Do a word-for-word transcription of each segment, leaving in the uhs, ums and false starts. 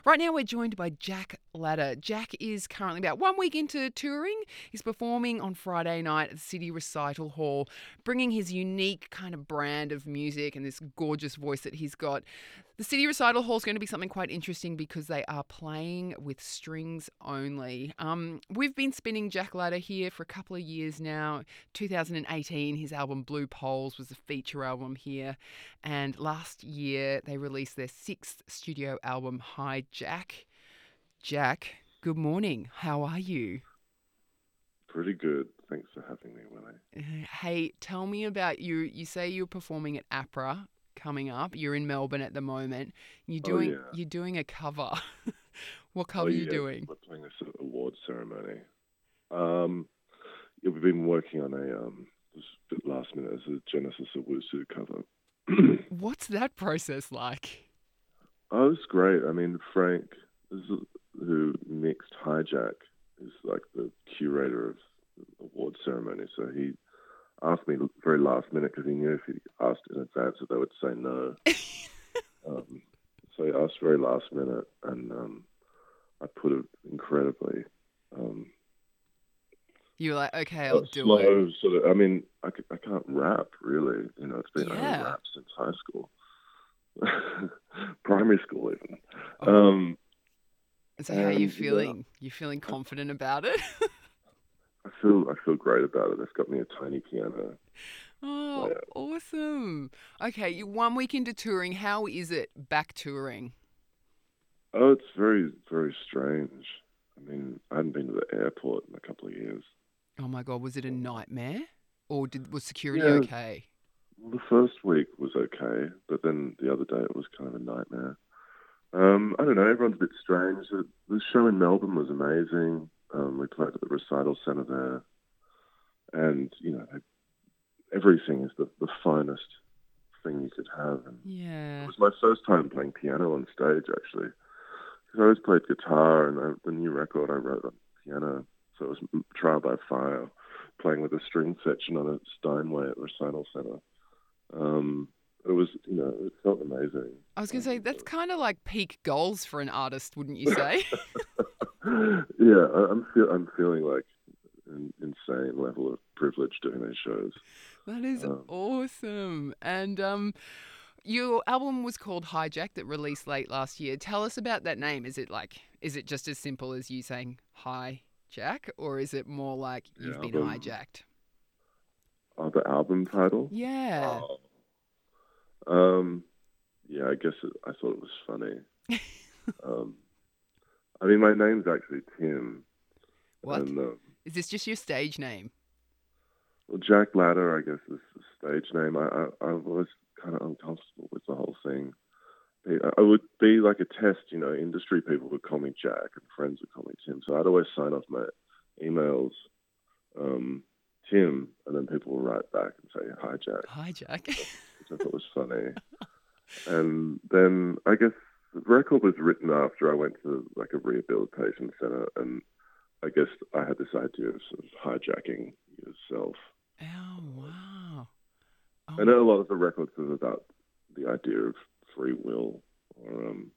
Right now, we're joined by Jack Ladder. Jack is currently about one week into touring. He's performing on Friday night at the City Recital Hall, bringing his unique kind of brand of music and this gorgeous voice that he's got. The City Recital Hall is going to be something quite interesting because they are playing with strings only. Um, we've been spinning Jack Ladder here for a couple of years now. two thousand eighteen, his album Blue Poles was a feature album here. And last year, they released their sixth studio album, Hi Jack. Jack, good morning. How are you? Pretty good. Thanks for having me, Willie. Uh, Hey, tell me about you. You say you're performing at APRA coming up. You're in Melbourne at the moment. You're Oh doing yeah. you're doing a cover. What Oh cover are you yeah. doing? We're playing this sort of award ceremony. Um, yeah, we've been working on a um, this bit last minute as a Genesis of Wusu cover. What's that process like? Oh, it's great. I mean, Frank, is, who mixed Hijack, is like the curator of the award ceremony. So he asked me very last minute because he knew if he asked in advance that they would say no. Um, so he asked very last minute, and um, I put it incredibly um, You're like, okay, I'll uh, do it. slow. Sort of. I mean, I, c- I can't rap really. You know, it's been I haven't Yeah. rapped since high school, primary school even. Oh, Um, so how are you and yeah, feeling? You feeling confident about it? I feel I feel great about it. It's got me a tiny piano Oh, player. awesome. Okay, you one week into touring. How is it back touring? Oh, it's very very strange. I mean, I hadn't been to the airport in a couple of years. Oh my God, was it a nightmare? Or did was security Yeah, okay? well, the first week was okay, but then the other day it was kind of a nightmare. Um, I don't know. Everyone's a bit strange. The, the show in Melbourne was amazing. Um, we played at the recital centre there, and you know, everything is the, the finest thing you could have. And it Yeah. was my first time playing piano on stage, actually, because I always played guitar, and I, the new record I wrote on piano, so it was Trial by Fire, playing with a string section on a Steinway at recital centre. Um, it was, you know, it felt amazing. I was going to say, Um, that's kind of like peak goals for an artist, wouldn't you say? yeah, I, I'm feel I'm feeling like an insane level of privilege doing these shows. That is Um, awesome. And um, your album was called Hijack that released late last year. Tell us about that name. Is it like, is it just as simple as you saying hi, Jack, or is it more like the you've been album, hijacked? oh, the album title. Yeah. Oh, um, yeah, I guess it, I thought it was funny. Um, I mean, my name's actually Tim, What? and um, Is this just your stage name? well, Jack Ladder, I guess, is the stage name. I, I, I was kind of uncomfortable with the whole thing. I would be like a test, you know. Industry people would call me Jack, and friends would call me Tim. So I'd always sign off my emails, um, Tim, and then people would write back and say hi, Jack, Hijack. which I, which I thought was funny. And then I guess the record was written after I went to like a rehabilitation center, and I guess I had this idea of sort of hijacking yourself. Oh, wow. I Oh, know a lot of the records are about the idea of free will or um,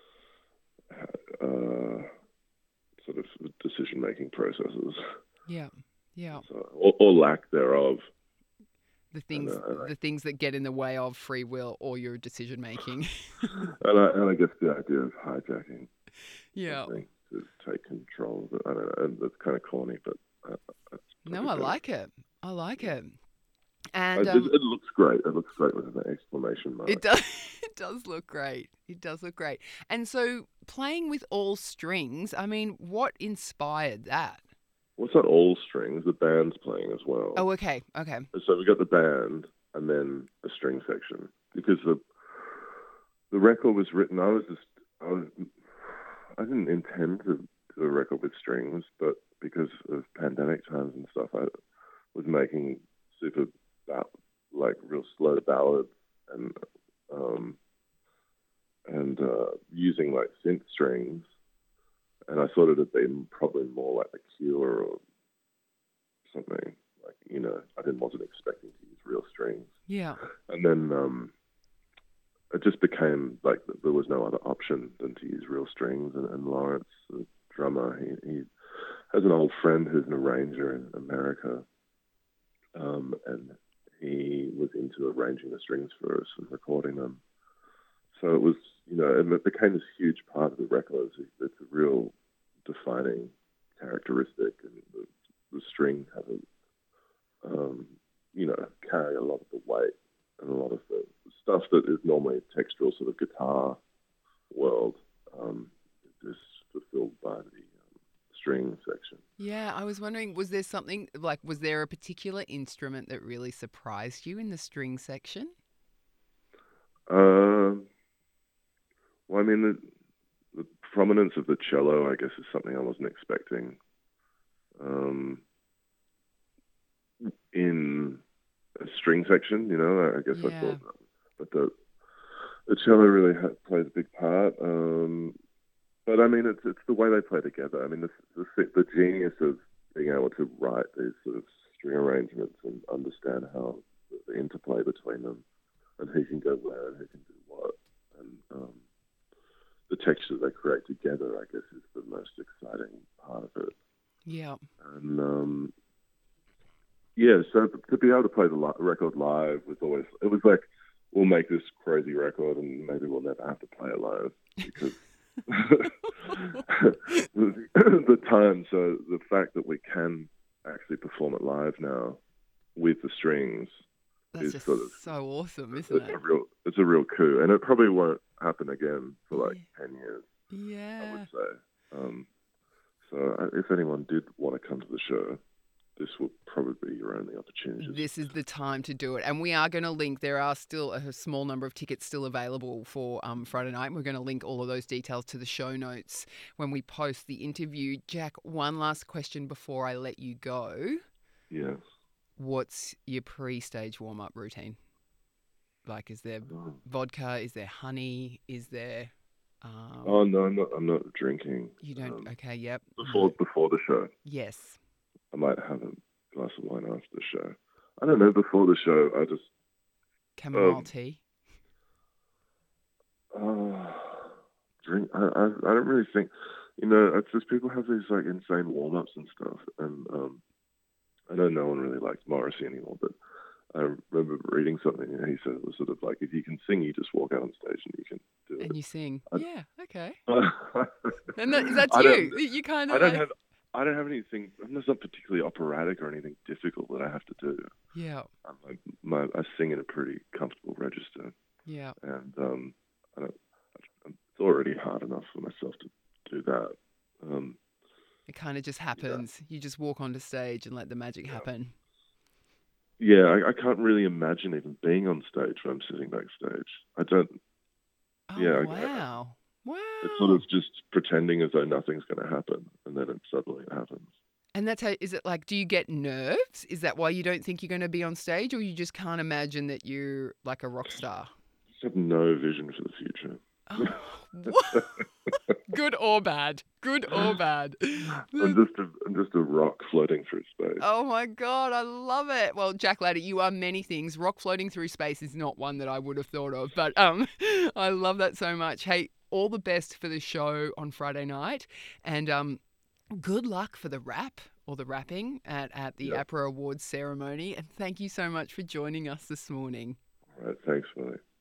uh, sort of decision making processes, yeah. Yeah. so, or, or lack thereof. The And, things uh, and, the things that get in the way of free will or your decision making. I, and, I, and I guess the idea of hijacking Yeah. something to take control of it. I don't know. And that's kind of corny, but uh, that's No, probably I better. like it. I like Yeah. it. Uh, And It, um it looks great. It looks great with an exclamation it mark. does it does look great. It does look great. And so playing with all strings, I mean, what inspired that? Well, it's not all strings. The band's playing as well. Oh, okay. Okay. So we got the band and then a string section because the the record was written. I was just I was I didn't intend to do a record with strings, but because of pandemic times and stuff, I was making super like real slow ballads and um and uh, using like synth strings, and I thought it'd been probably more like the Cure or something. Like you know, I didn't wasn't expecting to use real strings, Yeah. and then um it just became like there was no other option than to use real strings. And, and Lawrence, the drummer, he, he has an old friend who's an arranger in America, um, and he was into arranging the strings for us and recording them. So it was, you know, and it became this huge part of the record. It's, it's a real defining characteristic, and the, the strings have a, um, you know, carry a lot of the weight and a lot of the stuff that is normally a textural sort of guitar world um, is fulfilled by the um, string section. Yeah, I was wondering, was there something, like, was there a particular instrument that really surprised you in the string section? Uh, well, I mean, the, the prominence of the cello, I guess, is something I wasn't expecting. Um, in a string section, you know, I guess Yeah. I thought, but the the cello really ha- plays a big part. Um, but I mean, it's it's the way they play together. I mean, the, the the genius of being able to write these sort of string arrangements and understand how the interplay between them and who can go where and who can do what, and um, the texture they create together, I guess, is the most exciting part of it. Yeah. And um, yeah, so to be able to play the li- record live was always, it was like, we'll make this crazy record and maybe we'll never have to play it live because the, the time, so the fact that we can actually perform it live now with the strings That's is just sort of, so awesome, isn't it's it? a real, it's a real coup, and it probably won't happen again for like ten years, I Yeah. would say. Um, so uh, if anyone did want to come to the show, this will probably be your only opportunity. This is the time to do it. And we are going to link, there are still a small number of tickets still available for um, Friday night. We're going to link all of those details to the show notes when we post the interview. Jack, one last question before I let you go. Yes. What's your pre-stage warm-up routine? Like, is there Oh, vodka? Is there honey? Is there... Um, oh no, I'm not. I'm not drinking. you don't... Um, okay, yep. before before the show, Yes. I might have a glass of wine after the show. I don't know. Before the show, I just Chamomile um, tea? uh, drink. I, I I don't really think. You know, it's just people have these like insane warm ups and stuff, and um, I know no one really likes Morrissey anymore, but I remember reading something and he said it was sort of like if you can sing, you just walk out on stage and you can do And it. you sing. I, Yeah, okay. And that, that's I don't. you. You kind I of don't like... have. I don't have anything. I'm just not particularly operatic or anything difficult that I have to do. Yeah, I'm like, my, I sing in a pretty comfortable register, yeah. and um, I don't. It's already hard enough for myself to do that. Um, It kind of just happens. You just walk onto stage and let the magic yeah. happen. Yeah, I, I can't really imagine even being on stage when I'm sitting backstage. I don't. Oh, Yeah, I, I, wow. Wow. it's sort of just pretending as though nothing's going to happen, and then it suddenly happens. And that's how, is it like, do you get nerves? Is that why you don't think you're going to be on stage, or you just can't imagine that you're like a rock star? Just have no vision for the future. Oh, good or bad? Good or bad? I'm just a, I'm just a rock floating through space. Oh my God, I love it. Well, Jack Ladder, you are many things. Rock floating through space is not one that I would have thought of, but um, I love that so much. Hey, all the best for the show on Friday night, and um, good luck for the rap or the rapping at, at the Yep. APRA Awards ceremony. And thank you so much for joining us this morning. All right, thanks, Willie.